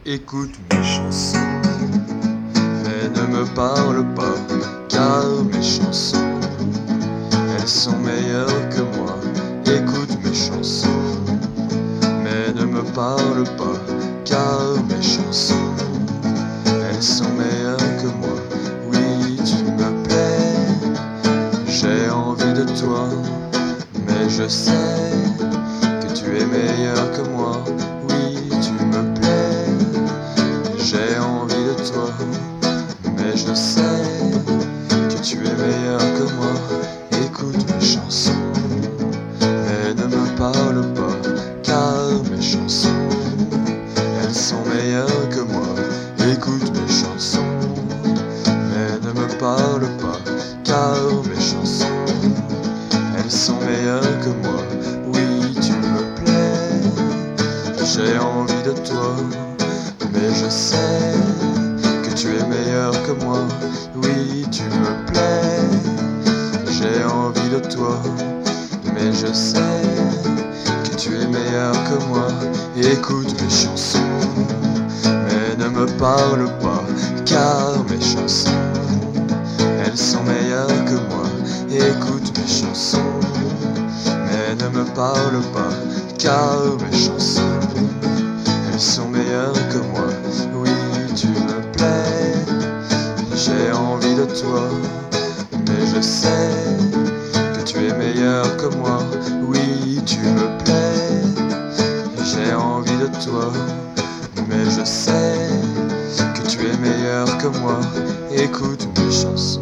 Écoute mes chansons, mais ne me parle pas, car mes chansons, elles sont meilleures que moi. Écoute mes chansons, mais ne me parle pas, car mes chansons, elles sont meilleures que moi. Oui, tu me plais, j'ai envie de toi, mais je sais que tu es meilleur que moi. Oui, tu me plais, j'ai envie de toi, mais je sais que tu es meilleur que moi. Écoute mes chansons, mais ne me parle pas, car mes chansons, elles sont meilleures que moi. Écoute mes chansons, mais ne me parle pas, car mes chansons, elles sont meilleures que moi. Oui, tu me plais, j'ai envie de toi, mais je sais que tu es meilleur que moi. Oui, tu me plais, j'ai envie de toi, mais je sais que tu es meilleur que moi. Écoute mes chansons, mais ne me parle pas, car mes chansons, elles sont meilleures que moi. Écoute mes chansons, mais ne me parle pas, car mes chansons, elles sont meilleures que moi. Oui, tu me plais, j'ai envie de toi, mais je sais que tu es meilleur que moi. Oui, tu me plais, j'ai envie de toi, mais je sais que tu es meilleur que moi. Écoute mes chansons.